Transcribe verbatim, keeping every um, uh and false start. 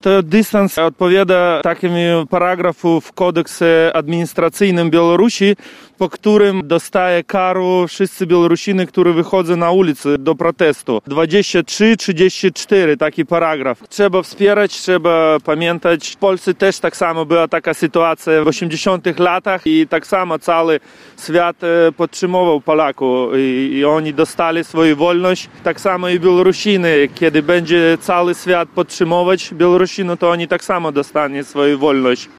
To dystans odpowiada takiemu paragrafu w kodeksie administracyjnym Białorusi, po którym dostaje karę wszyscy Białorusiny, którzy wychodzą na ulicę do protestu. dwadzieścia trzy trzydzieści cztery, taki paragraf. Trzeba wspierać, trzeba pamiętać. W Polsce też tak samo była taka sytuacja w osiemdziesiątych latach i tak samo cały świat podtrzymywał Polaków i, i oni dostali swoją wolność. Tak samo i Białorusiny, kiedy będzie cały świat podtrzymywać Białorusinu, to oni tak samo dostanie swoją wolność.